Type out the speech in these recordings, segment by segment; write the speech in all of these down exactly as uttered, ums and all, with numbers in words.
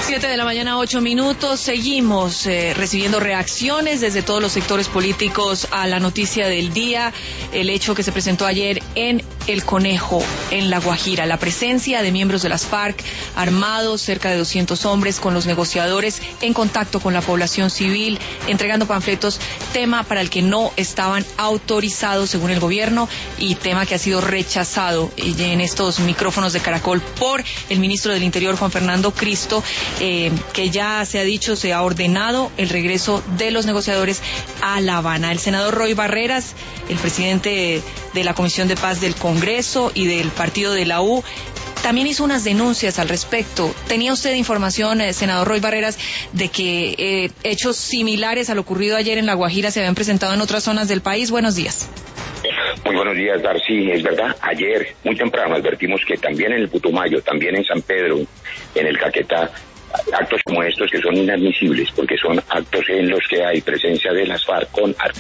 Siete de la mañana, ocho minutos. Seguimos eh, recibiendo reacciones desde todos los sectores políticos a la noticia del día, el hecho que se presentó ayer en El Conejo, en La Guajira, la presencia de miembros de las FARC armados, cerca de doscientos hombres, con los negociadores en contacto con la población civil, entregando panfletos, tema para el que no estaban autorizados según el gobierno y tema que ha sido rechazado en estos micrófonos de Caracol por el ministro del Interior, Juan Fernando Cristo. Eh, que ya se ha dicho, se ha ordenado el regreso de los negociadores a La Habana. El senador Roy Barreras, el presidente de la Comisión de Paz del Congreso y del partido de la U, también hizo unas denuncias al respecto. ¿Tenía usted información, eh, senador Roy Barreras, de que eh, hechos similares a lo ocurrido ayer en La Guajira se habían presentado en otras zonas del país? Buenos días. Muy buenos días, Darcy. Es verdad, ayer, muy temprano, advertimos que también en el Putumayo, también en San Pedro, en el Caquetá, actos como estos que son inadmisibles, porque son actos en los que hay presencia de las FARC con armas.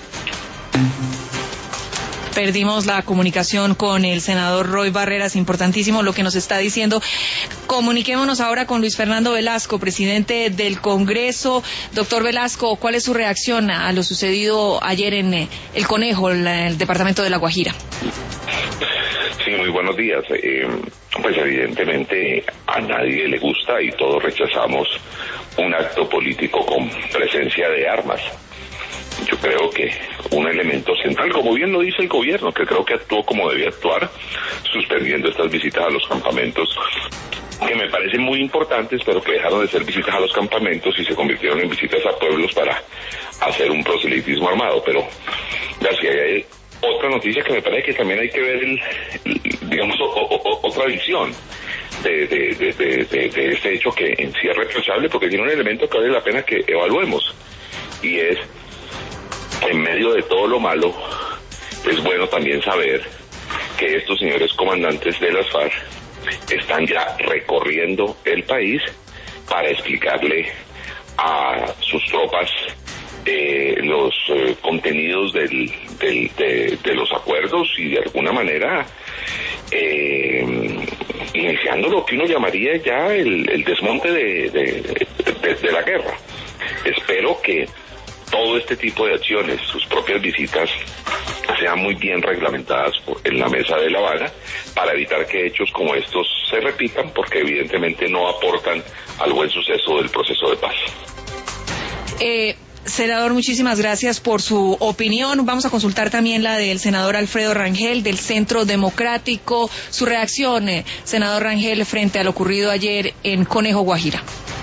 Perdimos la comunicación con el senador Roy Barreras, importantísimo lo que nos está diciendo. Comuniquémonos ahora con Luis Fernando Velasco, presidente del Congreso. Doctor Velasco, ¿cuál es su reacción a lo sucedido ayer en eh, El Conejo, en el departamento de La Guajira? Sí, muy buenos días. Eh, pues evidentemente a nadie le gusta y todos rechazamos un acto político con presencia de armas. Yo creo que un elemento central, como bien lo dice el gobierno, que creo que actuó como debía actuar, suspendiendo estas visitas a los campamentos, que me parecen muy importantes, pero que dejaron de ser visitas a los campamentos y se convirtieron en visitas a pueblos para hacer un proselitismo armado. Pero, gracias, hay otra noticia que me parece que también hay que ver, el, el, digamos, o, o, otra visión de, de, de, de, de, de este hecho que en sí es reprochable, porque tiene un elemento que vale la pena que evaluemos, y es, en medio de todo lo malo, es bueno también saber que estos señores comandantes de las FARC están ya recorriendo el país para explicarle a sus tropas eh, los eh, contenidos del, del, de, de los acuerdos y de alguna manera eh, iniciando lo que uno llamaría ya el, el desmonte de, de, de, de la guerra. Espero que todo este tipo de acciones, sus propias visitas, sean muy bien reglamentadas por, en la mesa de La Habana, para evitar que hechos como estos se repitan, porque evidentemente no aportan al buen suceso del proceso de paz. Eh... Senador, muchísimas gracias por su opinión. Vamos a consultar también la del senador Alfredo Rangel, del Centro Democrático. Su reacción, eh, senador Rangel, frente a lo ocurrido ayer en Conejo, Guajira.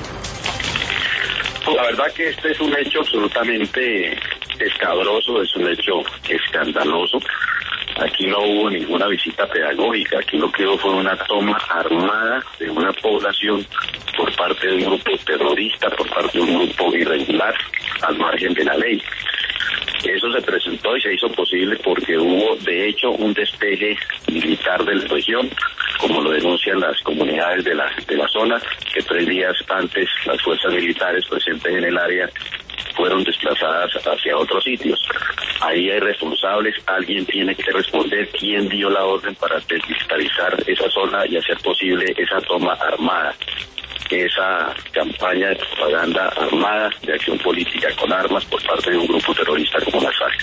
La verdad que este es un hecho absolutamente escabroso, es un hecho escandaloso. Aquí no hubo ninguna visita pedagógica, aquí lo que hubo fue una toma armada de una población por parte de un grupo terrorista, por parte de un grupo irregular, al margen de la ley. Eso se presentó y se hizo posible porque hubo, de hecho, un despeje militar de la región, como lo denuncian las comunidades de la, de la zona, que tres días antes las fuerzas militares presentes en el área fueron desplazadas hacia otros sitios. Ahí hay responsables, alguien tiene que responder quién dio la orden para desmilitarizar esa zona y hacer posible esa toma armada, esa campaña de propaganda armada, de acción política con armas por parte de un grupo terrorista como las FARC.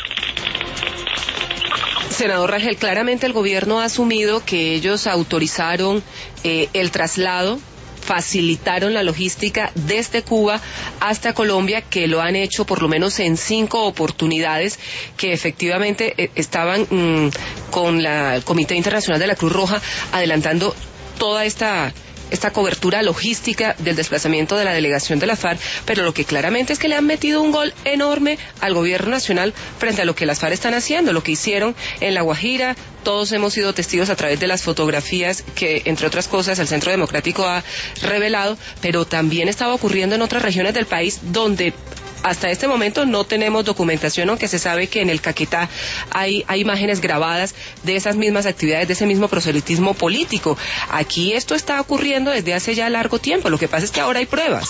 Senador Rangel, claramente el gobierno ha asumido que ellos autorizaron eh, el traslado, facilitaron la logística desde Cuba hasta Colombia, que lo han hecho por lo menos en cinco oportunidades, que efectivamente eh, estaban mmm, con la, el Comité Internacional de la Cruz Roja adelantando toda esta esta cobertura logística del desplazamiento de la delegación de la FARC, pero lo que claramente es que le han metido un gol enorme al gobierno nacional frente a lo que las FARC están haciendo, lo que hicieron en La Guajira. Todos hemos sido testigos a través de las fotografías que, entre otras cosas, el Centro Democrático ha revelado, pero también estaba ocurriendo en otras regiones del país donde hasta este momento no tenemos documentación, aunque se sabe que en el Caquetá hay, hay imágenes grabadas de esas mismas actividades, de ese mismo proselitismo político. Aquí esto está ocurriendo desde hace ya largo tiempo, lo que pasa es que ahora hay pruebas.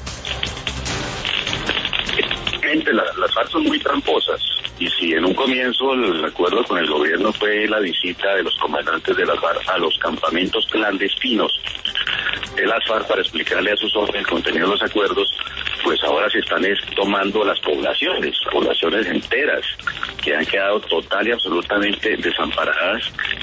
Las, las FARC son muy tramposas, y si en un comienzo el acuerdo con el gobierno fue la visita de los comandantes de las FARC a los campamentos clandestinos de las FARC para explicarle a sus hombres el contenido de los acuerdos, pues ahora se están es, tomando las poblaciones, poblaciones enteras, que han quedado total y absolutamente desamparadas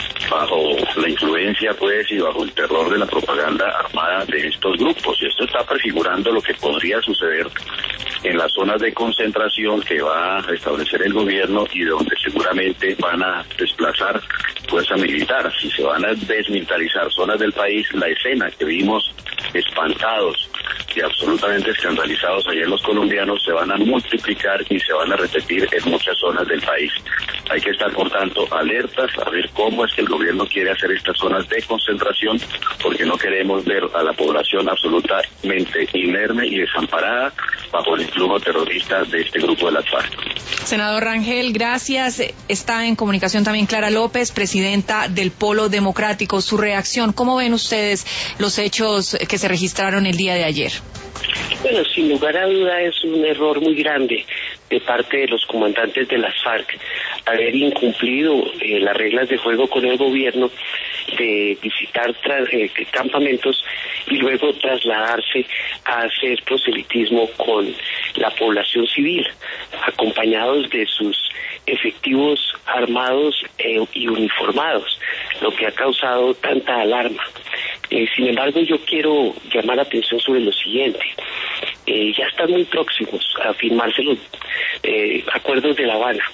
bajo la influencia, pues, y bajo el terror de la propaganda armada de estos grupos. Y esto está prefigurando lo que podría suceder en las zonas de concentración que va a establecer el gobierno y donde seguramente van a desplazar fuerza militar. Si se van a desmilitarizar zonas del país, la escena que vimos espantados y absolutamente escandalizados ayer los colombianos se van a multiplicar y se van a repetir en muchas zonas del país. Hay que estar, por tanto, alertas a ver cómo es que el gobierno quiere hacer estas zonas de concentración, porque no queremos ver a la población absolutamente inerme y desamparada bajo el influjo terrorista de este grupo de las FARC. Senador Rangel, gracias. Está en comunicación también Clara López, presidenta del Polo Democrático. Su reacción, ¿cómo ven ustedes los hechos que se registraron el día de ayer? Bueno, sin lugar a duda es un error muy grande de parte de los comandantes de las FARC haber incumplido eh, las reglas de juego con el gobierno, de visitar tra- eh, campamentos y luego trasladarse a hacer proselitismo con la población civil, acompañados de sus efectivos armados eh, y uniformados, lo que ha causado tanta alarma. Eh, sin embargo, yo quiero llamar la atención sobre lo siguiente. Eh, ya están muy próximos a firmarse los eh, acuerdos de La Habana,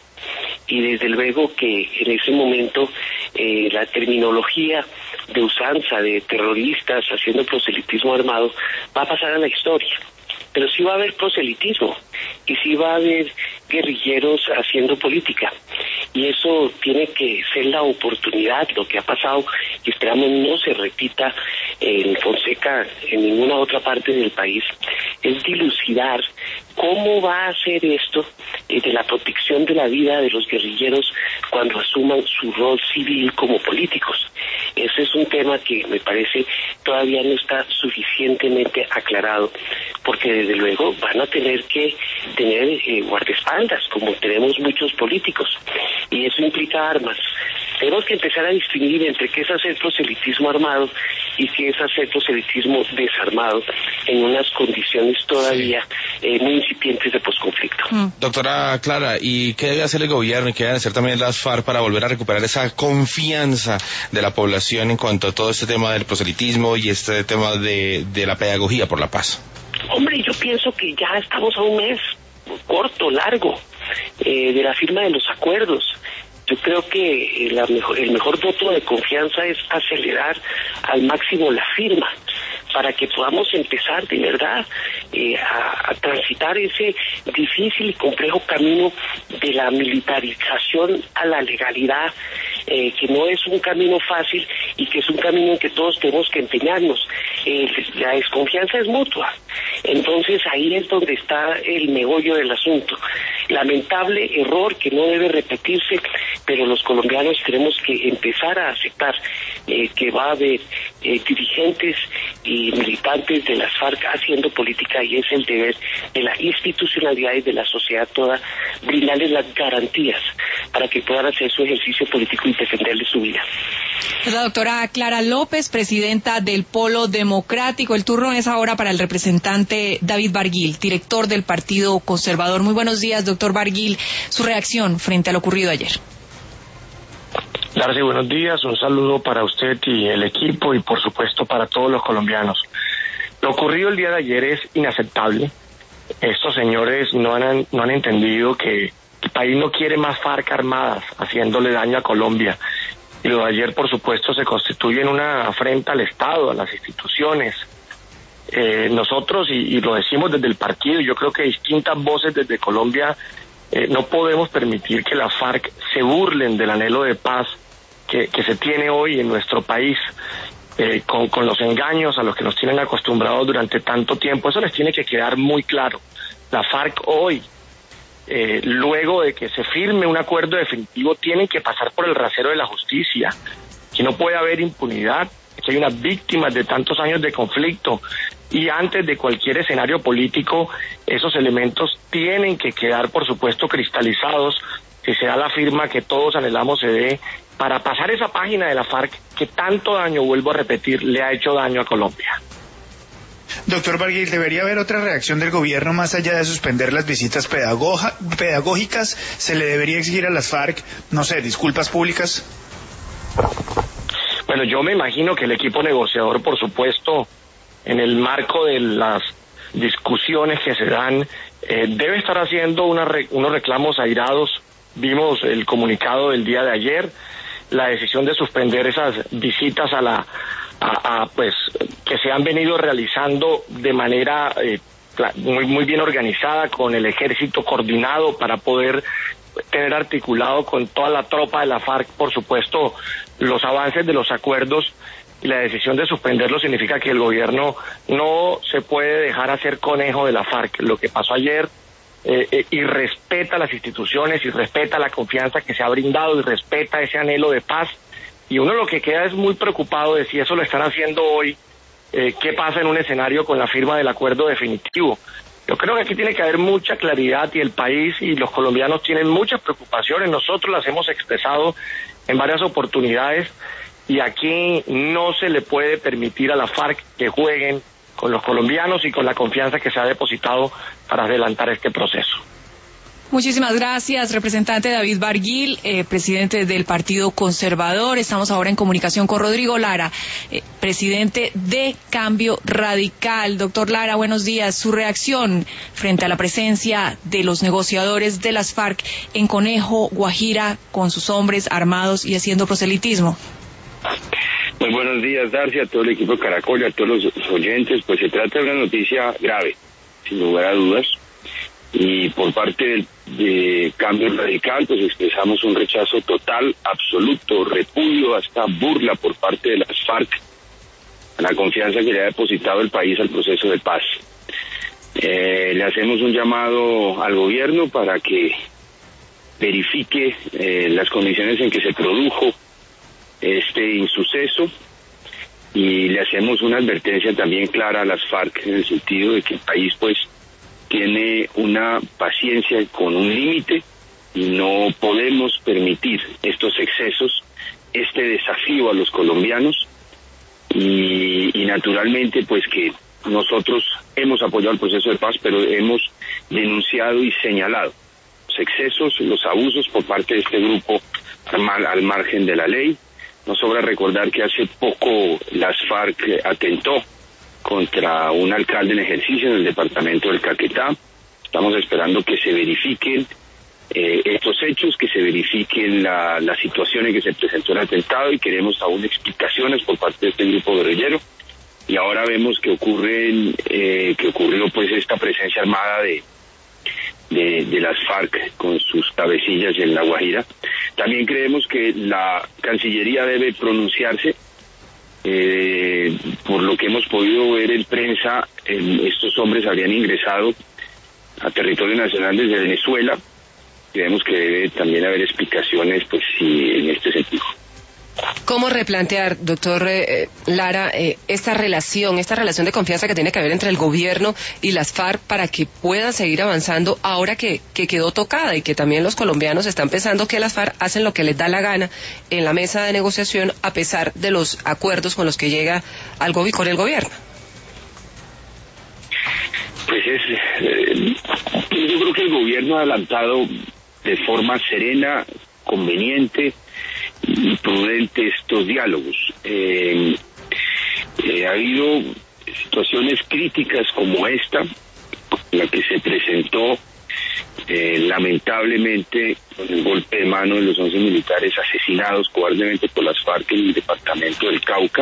y desde luego que en ese momento eh, la terminología de usanza de terroristas haciendo proselitismo armado va a pasar a la historia. Pero sí va a haber proselitismo y sí va a haber guerrilleros haciendo política, y eso tiene que ser la oportunidad. Lo que ha pasado, y esperamos no se repita en Fonseca, en ninguna otra parte del país, es dilucidar cómo va a ser esto eh, de la protección de la vida de los guerrilleros cuando asuman su rol civil como políticos. Ese es un tema que me parece todavía no está suficientemente aclarado, porque desde luego van a tener que tener eh, guardaespaldas, como tenemos muchos políticos, y eso implica armas. Tenemos que empezar a distinguir entre qué es hacer proselitismo armado y qué es hacer proselitismo desarmado en unas condiciones todavía eh, muy incipientes de posconflicto. Mm. Doctora Clara, ¿y qué debe hacer el gobierno y qué deben hacer también las FARC para volver a recuperar esa confianza de la población en cuanto a todo este tema del proselitismo y este tema de, de la pedagogía por la paz? Hombre, yo pienso que ya estamos a un mes, corto, largo, eh, de la firma de los acuerdos. Yo creo que la mejor, el mejor voto de confianza es acelerar al máximo la firma, para que podamos empezar de verdad eh, a, a transitar ese difícil y complejo camino de la militarización a la legalidad, eh, que no es un camino fácil y que es un camino en que todos tenemos que empeñarnos. Eh, la desconfianza es mutua, entonces ahí es donde está el meollo del asunto. Lamentable error que no debe repetirse, pero los colombianos tenemos que empezar a aceptar eh, que va a haber eh, dirigentes y militantes de las FARC haciendo política, y es el deber de la institucionalidad y de la sociedad toda brindarles las garantías para que puedan hacer su ejercicio político y defenderle su vida. La doctora Clara López, presidenta del Polo Democrático. El turno es ahora para el representante David Barguil, director del Partido Conservador. Muy buenos días, doctor Barguil. Su reacción frente a lo ocurrido ayer. Darcy, buenos días. Un saludo para usted y el equipo y, por supuesto, para todos los colombianos. Lo ocurrido el día de ayer es inaceptable. Estos señores no han, no han entendido que el país no quiere más FARC armadas haciéndole daño a Colombia. Y lo de ayer, por supuesto, se constituye en una afrenta al Estado, a las instituciones. Eh, nosotros, y, y lo decimos desde el partido, yo creo que distintas voces desde Colombia, eh, no podemos permitir que las FARC se burlen del anhelo de paz que, que se tiene hoy en nuestro país, eh, con, con los engaños a los que nos tienen acostumbrados durante tanto tiempo. Eso les tiene que quedar muy claro. La FARC hoy, Eh, luego de que se firme un acuerdo definitivo, tienen que pasar por el rasero de la justicia. Que no puede haber impunidad, que hay unas víctimas de tantos años de conflicto, y antes de cualquier escenario político, esos elementos tienen que quedar, por supuesto, cristalizados, que sea la firma que todos anhelamos se dé, para pasar esa página de la FARC que tanto daño, vuelvo a repetir, le ha hecho daño a Colombia. Doctor Barguil, ¿debería haber otra reacción del gobierno más allá de suspender las visitas pedagoga, pedagógicas? ¿Se le debería exigir a las FARC, no sé, disculpas públicas? Bueno, yo me imagino que el equipo negociador, por supuesto, en el marco de las discusiones que se dan, eh, debe estar haciendo una re, unos reclamos airados. Vimos el comunicado del día de ayer, la decisión de suspender esas visitas a la a, a pues que se han venido realizando de manera eh, muy muy bien organizada, con el ejército coordinado para poder tener articulado con toda la tropa de la FARC, por supuesto, los avances de los acuerdos. Y la decisión de suspenderlo significa que el gobierno no se puede dejar hacer conejo de la FARC. Lo que pasó ayer eh, eh, y respeta las instituciones, y respeta la confianza que se ha brindado, y respeta ese anhelo de paz. Y uno lo que queda es muy preocupado de si eso lo están haciendo hoy, eh, qué pasa en un escenario con la firma del acuerdo definitivo. Yo creo que aquí tiene que haber mucha claridad, y el país y los colombianos tienen muchas preocupaciones. Nosotros las hemos expresado en varias oportunidades, y aquí no se le puede permitir a la FARC que jueguen con los colombianos y con la confianza que se ha depositado para adelantar este proceso. Muchísimas gracias, representante David Barguil, eh, presidente del Partido Conservador. Estamos ahora en comunicación con Rodrigo Lara, eh, presidente de Cambio Radical. Doctor Lara, buenos días. Su reacción frente a la presencia de los negociadores de las FARC en Conejo, Guajira, con sus hombres armados y haciendo proselitismo. Muy buenos días, Darcy, a todo el equipo de Caracol y a todos los oyentes. Pues se trata de una noticia grave, sin lugar a dudas. Y por parte del de Cambio Radical, pues expresamos un rechazo total, absoluto, repudio, hasta burla por parte de las FARC a la confianza que le ha depositado el país al proceso de paz. Eh, le hacemos un llamado al gobierno para que verifique eh, las condiciones en que se produjo este insuceso, y le hacemos una advertencia también clara a las FARC en el sentido de que el país pues tiene una paciencia con un límite, y no podemos permitir estos excesos, este desafío a los colombianos, y, y naturalmente pues que nosotros hemos apoyado el proceso de paz, pero hemos denunciado y señalado los excesos, los abusos por parte de este grupo al, al margen de la ley. Nos sobra recordar que hace poco las FARC atentó contra un alcalde en ejercicio en el departamento del Caquetá. Estamos esperando que se verifiquen eh, estos hechos, que se verifiquen la, la situación en que se presentó el atentado, y queremos aún explicaciones por parte de este grupo guerrillero. Y ahora vemos que ocurren, eh, que ocurrió pues esta presencia armada de De, de las FARC con sus cabecillas en La Guajira. También creemos que la Cancillería debe pronunciarse. Eh, por lo que hemos podido ver en prensa, eh, estos hombres habrían ingresado a territorio nacional desde Venezuela. Creemos que debe también haber explicaciones pues si en este sentido. ¿Cómo replantear, doctor eh, Lara, eh, esta relación, esta relación de confianza que tiene que haber entre el gobierno y las FARC para que puedan seguir avanzando ahora que, que quedó tocada, y que también los colombianos están pensando que las FARC hacen lo que les da la gana en la mesa de negociación a pesar de los acuerdos con los que llega al go- con el gobierno? Pues es, eh, yo creo que el gobierno ha adelantado de forma serena, conveniente y prudente estos diálogos. Eh, eh, ha habido situaciones críticas como esta, la que se presentó eh, lamentablemente con el golpe de mano de los once militares asesinados cobardemente por las FARC en el departamento del Cauca.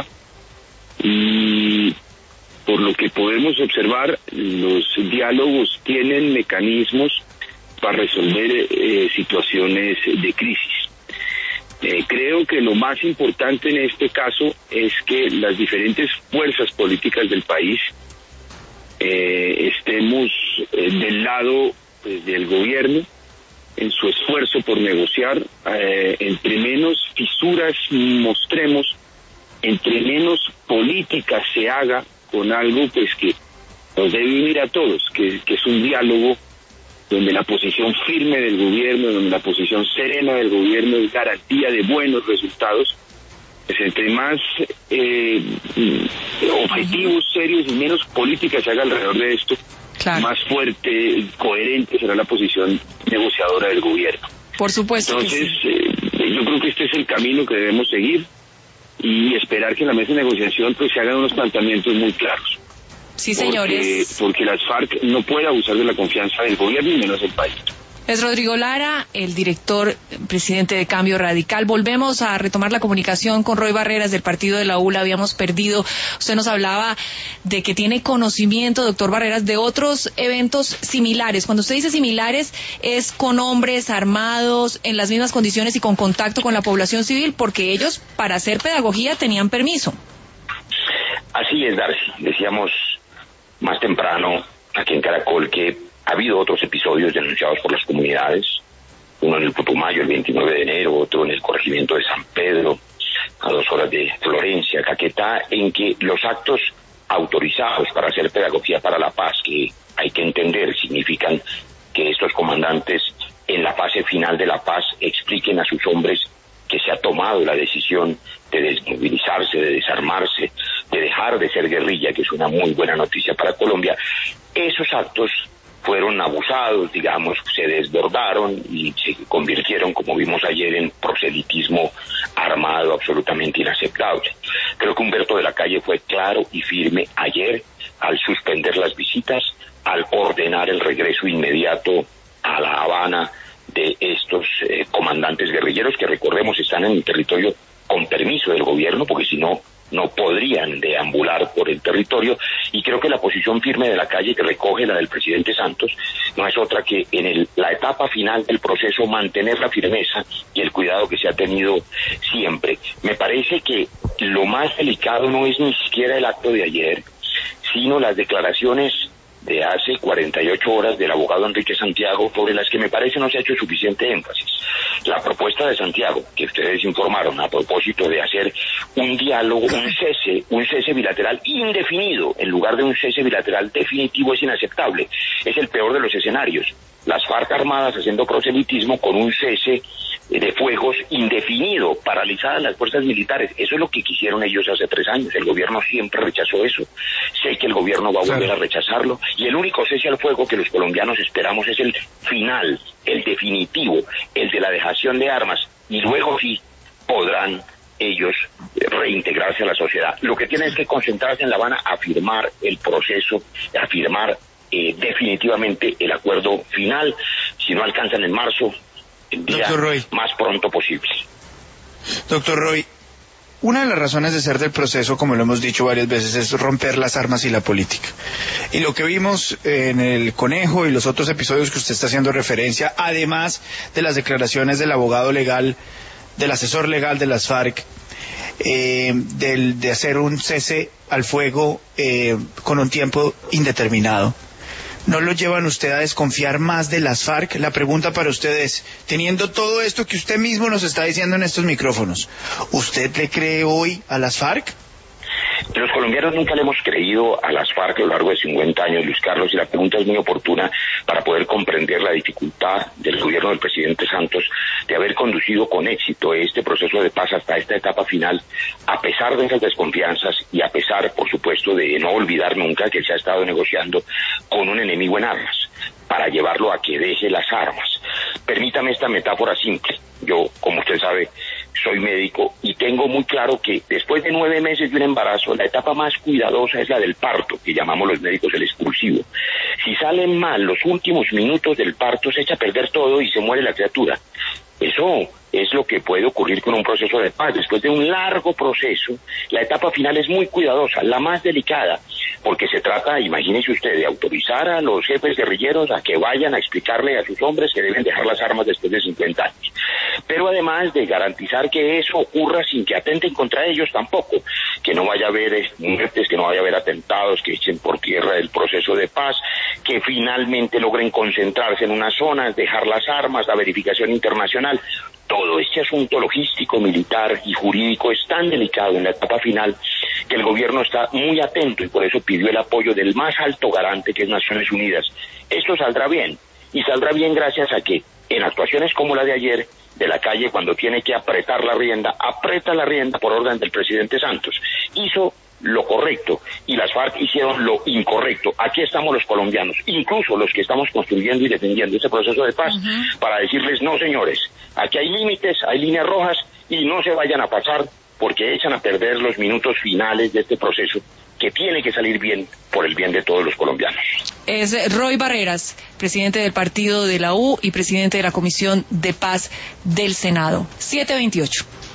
Y por lo que podemos observar, los diálogos tienen mecanismos para resolver eh, situaciones de crisis. Eh, creo que lo más importante en este caso es que las diferentes fuerzas políticas del país eh, estemos eh, del lado pues, del gobierno en su esfuerzo por negociar. Eh, entre menos fisuras mostremos, entre menos política se haga con algo pues que nos debe unir a todos, que, que es un diálogo donde la posición firme del gobierno, donde la posición serena del gobierno es garantía de buenos resultados, Pues entre más eh, objetivos serios y menos política se haga alrededor de esto, claro, más fuerte, coherente será la posición negociadora del gobierno. Por supuesto. Entonces, sí. eh, yo creo que este es el camino que debemos seguir y esperar que en la mesa de negociación pues se hagan unos planteamientos muy claros. Sí, señores. Porque, porque las FARC no puede abusar de la confianza del gobierno y menos del país. Es Rodrigo Lara, el director, presidente de Cambio Radical. Volvemos a retomar la comunicación con Roy Barreras del partido de la U. La habíamos perdido. Usted nos hablaba de que tiene conocimiento, doctor Barreras, de otros eventos similares. Cuando usted dice similares, es con hombres armados, en las mismas condiciones y con contacto con la población civil, porque ellos, para hacer pedagogía, tenían permiso. Así es, Darcy. Decíamos más temprano aquí en Caracol que ha habido otros episodios denunciados por las comunidades, uno en el Putumayo el veintinueve de enero, otro en el corregimiento de San Pedro, a dos horas de Florencia, Caquetá, en que los actos autorizados para hacer pedagogía para la paz, que hay que entender, significan que estos comandantes en la fase final de la paz expliquen a sus hombres que se ha tomado la decisión de desmovilizarse, de desarmarse, de dejar de ser guerrilla, que es una muy buena noticia para Colombia. Esos actos fueron abusados, digamos, se desbordaron y se convirtieron, como vimos ayer, en proselitismo armado absolutamente inaceptable. Creo que Humberto de la Calle fue claro y firme ayer al suspender las visitas, al ordenar el regreso inmediato a La Habana de estos eh, comandantes guerrilleros que, recordemos, están en el territorio con permiso del gobierno, porque si no, no podrían deambular por el territorio. Y creo que la posición firme de la Calle, que recoge la del presidente Santos, no es otra que en el, la etapa final del proceso mantener la firmeza y el cuidado que se ha tenido siempre. Me parece que lo más delicado no es ni siquiera el acto de ayer, sino las declaraciones de hace cuarenta y ocho horas del abogado Enrique Santiago, sobre las que me parece no se ha hecho suficiente énfasis. La propuesta de Santiago, que ustedes informaron a propósito de hacer un diálogo, un cese, un cese bilateral indefinido, en lugar de un cese bilateral definitivo, es inaceptable. Es el peor de los escenarios. Las FARC armadas haciendo proselitismo con un cese de fuegos indefinido, paralizadas las fuerzas militares. Eso es lo que quisieron ellos hace tres años. El gobierno siempre rechazó eso. Sé que el gobierno va a volver a rechazarlo. Y el único cese al fuego que los colombianos esperamos es el final, el definitivo, el de la dejación de armas. Y luego sí podrán ellos reintegrarse a la sociedad. Lo que tienen es que concentrarse en La Habana a firmar el proceso, a firmar eh, definitivamente el acuerdo final. Si no alcanzan en marzo, el día más pronto posible. Doctor Roy, una de las razones de ser del proceso, como lo hemos dicho varias veces, es romper las armas y la política. Y lo que vimos en el Conejo y los otros episodios que usted está haciendo referencia, además de las declaraciones del abogado legal, del asesor legal de las FARC, eh, del, de hacer un cese al fuego eh, con un tiempo indeterminado, ¿no lo llevan usted a desconfiar más de las FARC? La pregunta para usted es, teniendo todo esto que usted mismo nos está diciendo en estos micrófonos, ¿usted le cree hoy a las FARC? Los colombianos nunca le hemos creído a las FARC a lo largo de cincuenta años, Luis Carlos, y la pregunta es muy oportuna para poder comprender la dificultad del gobierno del presidente Santos de haber conducido con éxito este proceso de paz hasta esta etapa final, a pesar de esas desconfianzas y a pesar, por supuesto, de no olvidar nunca que se ha estado negociando con un enemigo en armas, para llevarlo a que deje las armas. Permítame esta metáfora simple. Yo, como usted sabe, soy médico y tengo muy claro que después de nueve meses de un embarazo, la etapa más cuidadosa es la del parto, que llamamos los médicos el expulsivo. Si salen mal los últimos minutos del parto, se echa a perder todo y se muere la criatura. Eso es lo que puede ocurrir con un proceso de paz. Después de un largo proceso, la etapa final es muy cuidadosa, la más delicada, porque se trata, imagínese usted, de autorizar a los jefes guerrilleros a que vayan a explicarle a sus hombres que deben dejar las armas después de cincuenta años. Pero además de garantizar que eso ocurra sin que atenten contra ellos tampoco, que no vaya a haber muertes, que no vaya a haber atentados que echen por tierra el proceso de paz, que finalmente logren concentrarse en unas zonas, dejar las armas, la verificación internacional. Todo este asunto logístico, militar y jurídico es tan delicado en la etapa final que el gobierno está muy atento y por eso pidió el apoyo del más alto garante, que es Naciones Unidas. Esto saldrá bien, y saldrá bien gracias a que en actuaciones como la de ayer de la calle cuando tiene que apretar la rienda, aprieta la rienda por orden del presidente Santos. Hizo lo correcto y las FARC hicieron lo incorrecto. Aquí estamos los colombianos, incluso los que estamos construyendo y defendiendo este proceso de paz, uh-huh. para decirles, no señores, aquí hay límites, hay líneas rojas y no se vayan a pasar porque echan a perder los minutos finales de este proceso que tiene que salir bien por el bien de todos los colombianos. Es Roy Barreras, presidente del partido de la U y presidente de la Comisión de Paz del Senado. siete veintiocho.